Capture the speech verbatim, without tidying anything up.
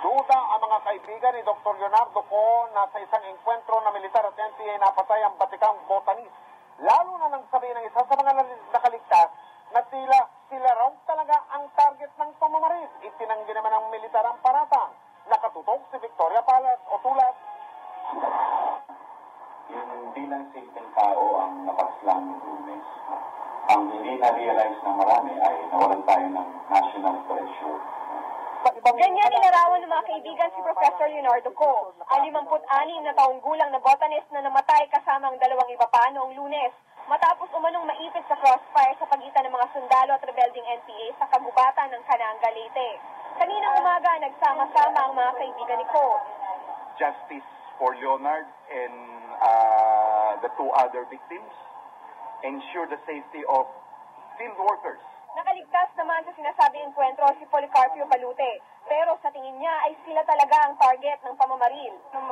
Duda ang mga kaibigan ni Doctor Leonardo Co na sa isang engkwentro na militar at N P A napatay ang batikang botanist. Lalo na nang sabihin ng isa sa mga nakaligtas na tila sila raw talaga ang target ng pamamaris. Itinanggi naman ng militar ang paratang. Nakatutok si Victoria Palas o Tulas. Yung bilang simpleng tao ang napaslang ng Lunes. Ang hindi na-realize na marami ay nawalan tayo ng national treasure. Ganyan nilarawan ng mga kaibigan si Professor Leonardo Co, ang limampu't-anim na taong gulang na botanist na namatay kasama ang dalawang iba pa noong Lunes, matapos umanong maipit sa crossfire sa pagitan ng mga sundalo at rebelding N P A sa kagubatan ng Cananga, Leyte. Kaninang umaga, nagsama-sama ang mga kaibigan ni Co. Justice for Leonard and uh, the two other victims. Ensure the safety of field workers. Nakaligtas naman sa sinasabing enkwentro si Policarpio Balute, pero sa tingin niya ay sila talaga ang target ng pamamaril.